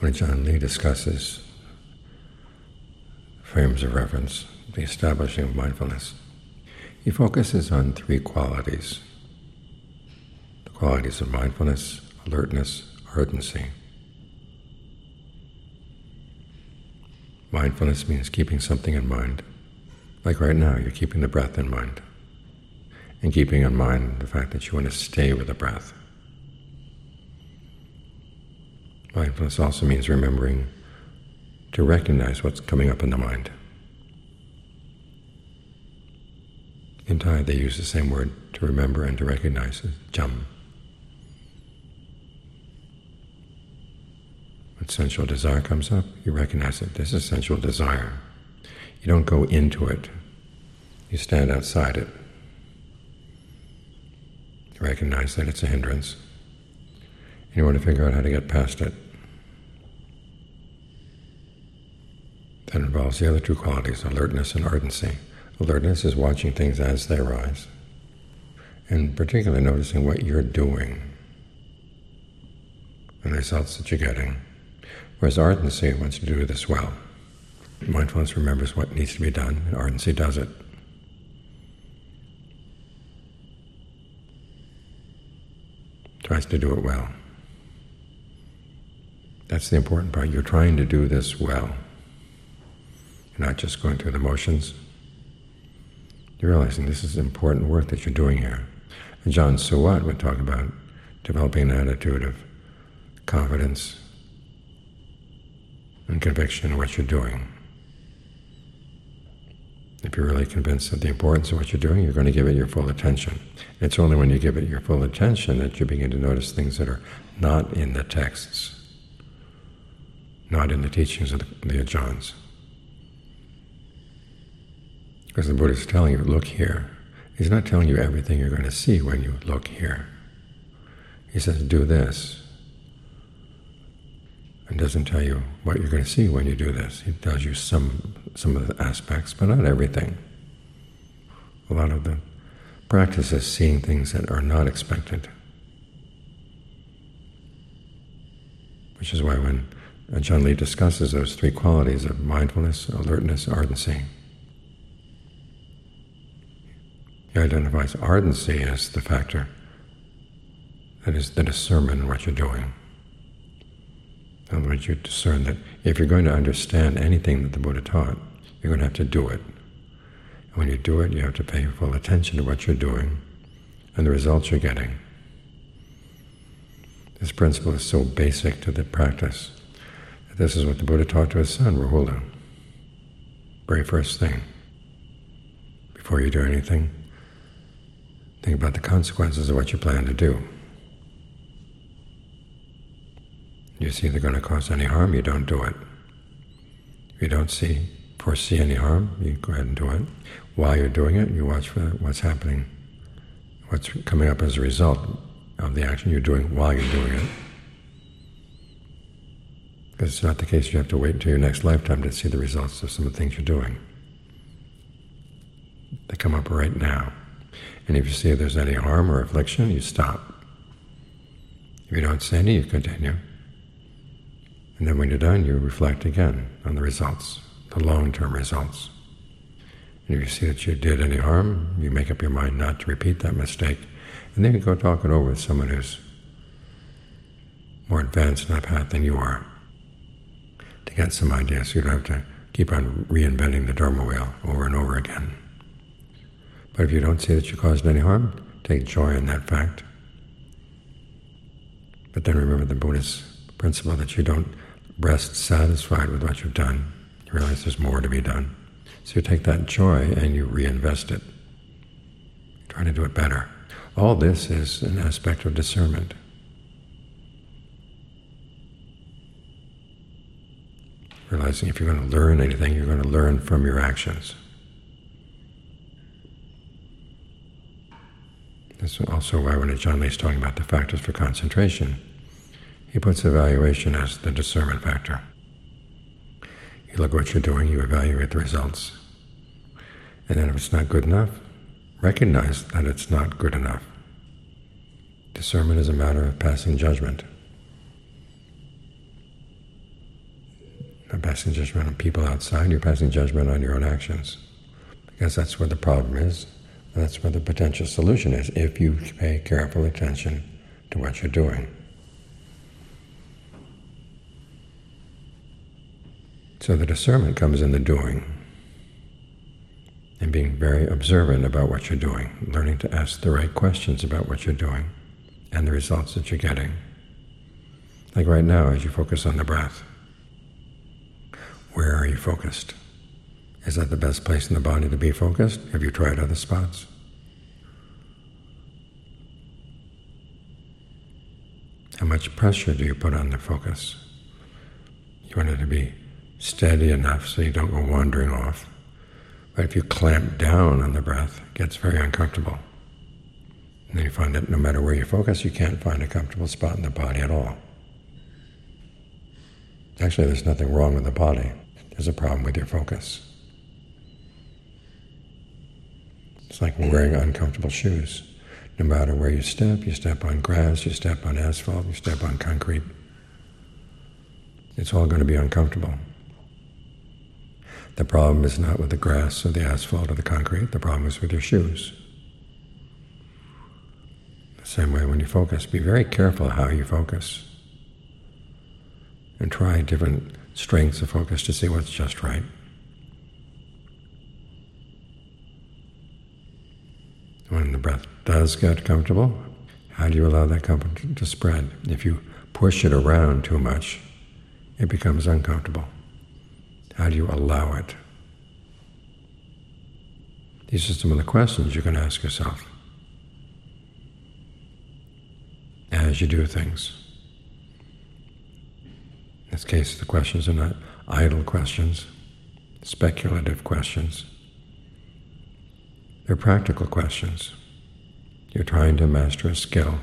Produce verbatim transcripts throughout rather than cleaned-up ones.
when Ajaan Lee discusses frames of reference, the establishing of mindfulness, he focuses on three qualities: the qualities of mindfulness, alertness, ardency. Mindfulness means keeping something in mind. Like right now, you're keeping the breath in mind, and keeping in mind the fact that you want to stay with the breath. Mindfulness also means remembering to recognize what's coming up in the mind. In Thai, they use the same word to remember and to recognize as jam. When sensual desire comes up, you recognize that this is sensual desire. You don't go into it. You stand outside it. You recognize that it's a hindrance. And you want to figure out how to get past it. That involves the other two qualities, alertness and ardency. Alertness is watching things as they arise, and particularly noticing what you're doing and the results that you're getting. Whereas ardency wants to do this well. Mindfulness remembers what needs to be done, and ardency does it. Tries to do it well. That's the important part. You're trying to do this well. You're not just going through the motions. You're realizing this is important work that you're doing here. And Ajaan Suwat would talk about developing an attitude of confidence and conviction in what you're doing. If you're really convinced of the importance of what you're doing, you're going to give it your full attention. It's only when you give it your full attention that you begin to notice things that are not in the texts, not in the teachings of the, the Ajaans. Because the Buddha is telling you, look here. He's not telling you everything you're going to see when you look here. He says, do this. And doesn't tell you what you're going to see when you do this. He tells you some, some of the aspects, but not everything. A lot of the practice is seeing things that are not expected. Which is why when Ajaan Lee discusses those three qualities of mindfulness, alertness, ardency, he identifies ardency as the factor that is the discernment in what you're doing. In other words, you discern that if you're going to understand anything that the Buddha taught, you're going to have to do it. And when you do it, you have to pay full attention to what you're doing and the results you're getting. This principle is so basic to the practice that this is what the Buddha taught to his son, Rahula. Very first thing, before you do anything, think about the consequences of what you plan to do. You see they're going to cause any harm, you don't do it. If you don't see, foresee any harm, you go ahead and do it. While you're doing it, you watch for what's happening, what's coming up as a result of the action you're doing while you're doing it. Because it's not the case you have to wait until your next lifetime to see the results of some of the things you're doing. They come up right now. And if you see there's any harm or affliction, you stop. If you don't see any, you continue. And then when you're done, you reflect again on the results, the long-term results. And if you see that you did any harm, you make up your mind not to repeat that mistake. And then you go talk it over with someone who's more advanced in that path than you are, to get some ideas so you don't have to keep on reinventing the Dharma wheel over and over again. But if you don't see that you caused any harm, take joy in that fact. But then remember the Buddhist principle that you don't rest satisfied with what you've done. You realize there's more to be done. So you take that joy and you reinvest it. Try to do it better. All this is an aspect of discernment. Realizing if you're going to learn anything, you're going to learn from your actions. That's also why when Ajaan Lee is talking about the factors for concentration, he puts evaluation as the discernment factor. You look at what you're doing, you evaluate the results. And then if it's not good enough, recognize that it's not good enough. Discernment is a matter of passing judgment. not passing judgment on people outside, you're passing judgment on your own actions. Because that's where the problem is, and that's where the potential solution is, if you pay careful attention to what you're doing. So the discernment comes in the doing, and being very observant about what you're doing, learning to ask the right questions about what you're doing and the results that you're getting. Like right now, as you focus on the breath, where are you focused? Is that the best place in the body to be focused? Have you tried other spots? How much pressure do you put on the focus? You want it to be steady enough so you don't go wandering off. But if you clamp down on the breath, it gets very uncomfortable. And then you find that no matter where you focus, you can't find a comfortable spot in the body at all. Actually, there's nothing wrong with the body. There's a problem with your focus. It's like wearing uncomfortable shoes. No matter where you step, you step on grass, you step on asphalt, you step on concrete. It's all going to be uncomfortable. The problem is not with the grass or the asphalt or the concrete. The problem is with your shoes. The same way when you focus, be very careful how you focus. And try different strengths of focus to see what's just right. When the breath does get comfortable, how do you allow that comfort to spread? If you push it around too much, it becomes uncomfortable. How do you allow it? These are some of the questions you can ask yourself as you do things. In this case, the questions are not idle questions, speculative questions. They're practical questions. You're trying to master a skill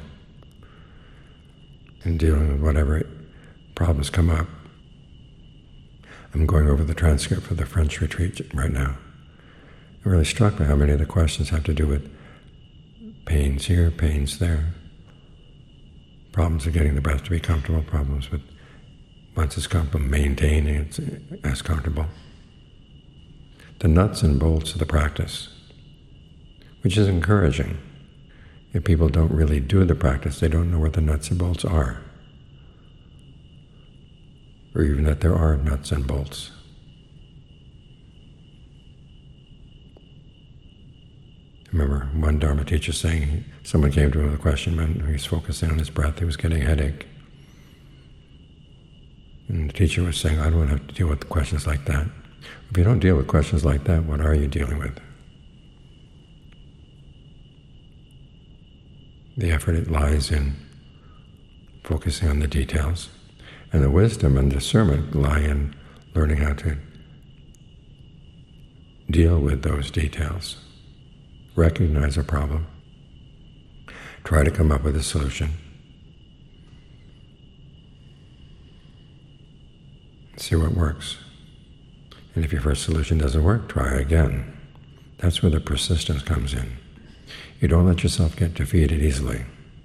in dealing with whatever problems come up. I'm going over the transcript for the French retreat right now. It really struck me how many of the questions have to do with pains here, pains there, problems of getting the breath to be comfortable, problems with once it's comfortable, maintaining it as comfortable. The nuts and bolts of the practice, which is encouraging. If people don't really do the practice, they don't know what the nuts and bolts are, or even that there are nuts and bolts. I remember one Dharma teacher saying, someone came to him with a question, when he was focusing on his breath, he was getting a headache. And the teacher was saying, I don't want to have to deal with questions like that. If you don't deal with questions like that, what are you dealing with? The effort it lies in focusing on the details, and the wisdom and discernment lie in learning how to deal with those details, recognize a problem, try to come up with a solution, see what works. And if your first solution doesn't work, try again. That's where the persistence comes in. You don't let yourself get defeated easily.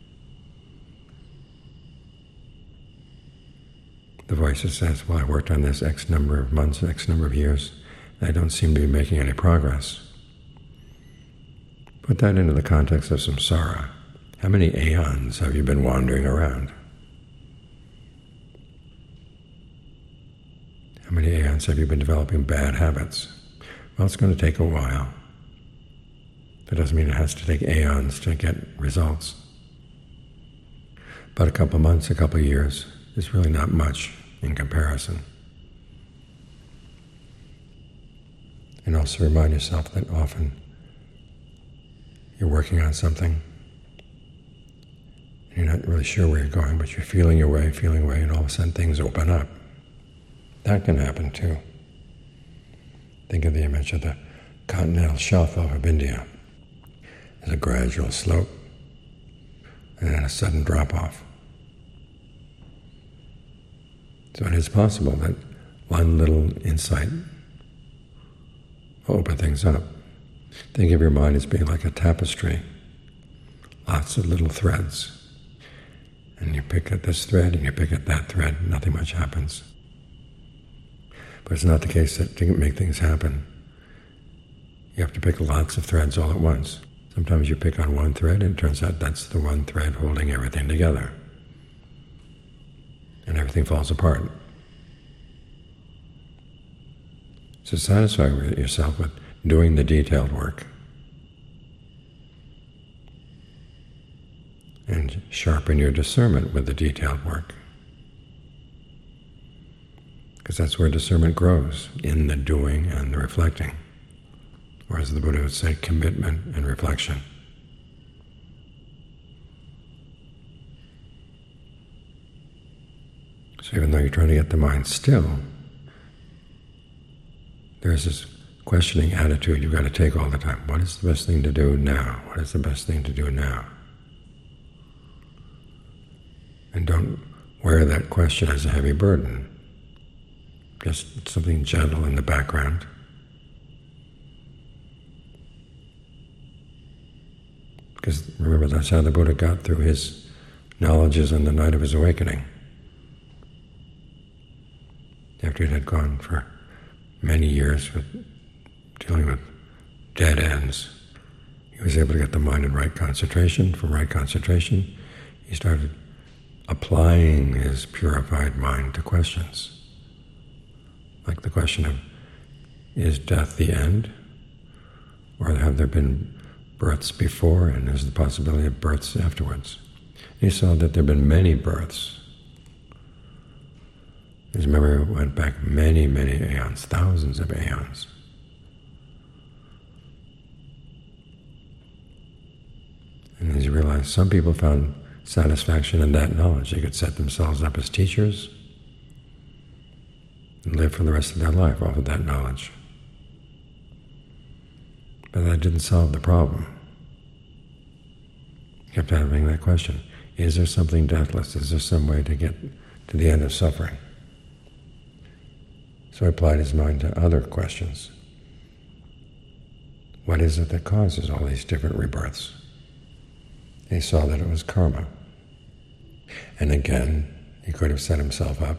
The voice that says, well, I worked on this X number of months, X number of years, and I don't seem to be making any progress. Put that into the context of samsara. How many aeons have you been wandering around? How many aeons have you been developing bad habits? Well, it's going to take a while. That doesn't mean it has to take aeons to get results. But a couple months, a couple years is really not much in comparison. And also remind yourself that often you're working on something, and you're not really sure where you're going, but you're feeling your way, feeling your way, and all of a sudden things open up. That can happen too. Think of the image of the continental shelf of India. There's a gradual slope, and then a sudden drop-off. So it is possible that one little insight will open things up. Think of your mind as being like a tapestry, lots of little threads. And you pick at this thread, and you pick at that thread, nothing much happens. But it's not the case that to make things happen, you have to pick lots of threads all at once. Sometimes you pick on one thread and it turns out that's the one thread holding everything together. And everything falls apart. So satisfy yourself with doing the detailed work and sharpen your discernment with the detailed work. Because that's where discernment grows, in the doing and the reflecting. Or as the Buddha would say, commitment and reflection. So even though you're trying to get the mind still, there's this questioning attitude you've got to take all the time. What is the best thing to do now? What is the best thing to do now? And don't wear that question as a heavy burden. Just something gentle in the background. Because remember, that's how the Buddha got through his knowledges on the night of his awakening. After it had gone for many years with dealing with dead ends, he was able to get the mind in right concentration. From right concentration, he started applying his purified mind to questions. Like the question of, is death the end? Or have there been births before, and is the possibility of births afterwards? And he saw that there have been many births. His memory went back many, many aeons, thousands of aeons. And as he realized, some people found satisfaction in that knowledge. They could set themselves up as teachers and live for the rest of their life off of that knowledge. But that didn't solve the problem. He kept having that question, is there something deathless? Is there some way to get to the end of suffering? So he applied his mind to other questions. What is it that causes all these different rebirths? And he saw that it was karma. And again, he could have set himself up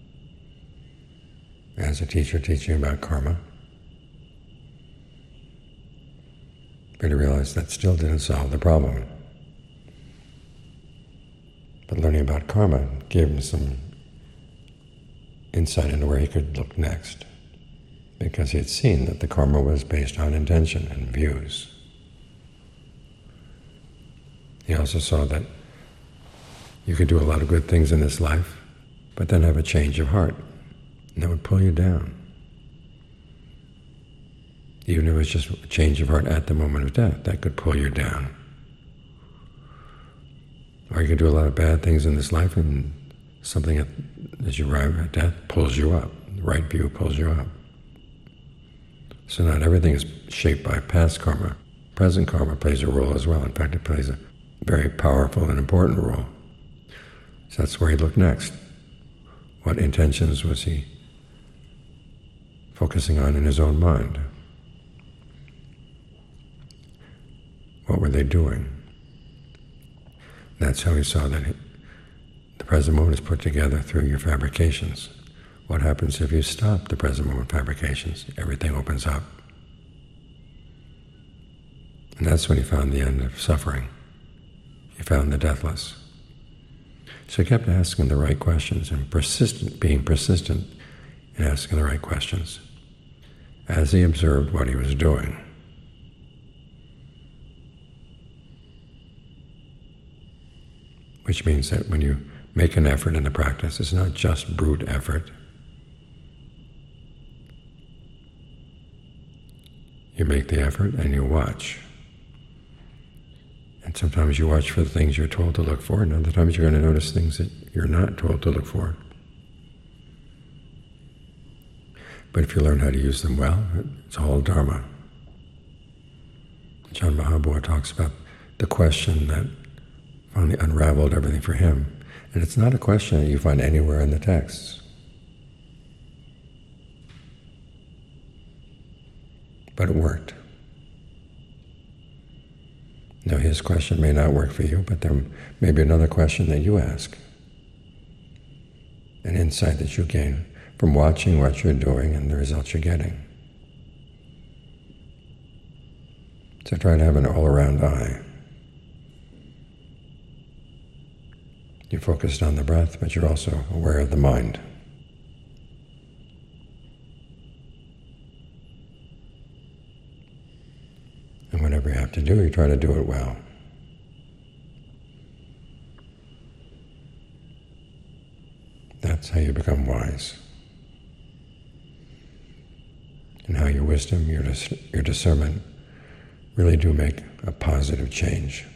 as a teacher teaching about karma. But he realized that still didn't solve the problem. But learning about karma gave him some insight into where he could look next, because he had seen that the karma was based on intention and views. He also saw that you could do a lot of good things in this life, but then have a change of heart, and that would pull you down. Even if it was just a change of heart at the moment of death, that could pull you down. Or you could do a lot of bad things in this life, and something at, as you arrive at death pulls you up. The right view pulls you up. So not everything is shaped by past karma. Present karma plays a role as well. In fact, it plays a very powerful and important role. So that's where he looked next. What intentions was he focusing on in his own mind? What were they doing? That's how he saw that he, the present moment is put together through your fabrications. What happens if you stop the present moment fabrications? Everything opens up. And that's when he found the end of suffering. He found the deathless. So he kept asking the right questions and persistent, being persistent in asking the right questions as he observed what he was doing. Which means that when you make an effort in the practice, it's not just brute effort. You make the effort and you watch. And sometimes you watch for the things you're told to look for, and other times you're going to notice things that you're not told to look for. But if you learn how to use them well, it's all Dharma. Ajaan Mahabua talks about the question that finally unraveled everything for him. And it's not a question that you find anywhere in the texts. But it worked. Now his question may not work for you, but there may be another question that you ask, an insight that you gain from watching what you're doing and the results you're getting. So try to have an all-around eye. You're focused on the breath, but you're also aware of the mind. And whatever you have to do, you try to do it well. That's how you become wise. And how your wisdom, your, dis- your discernment really do make a positive change.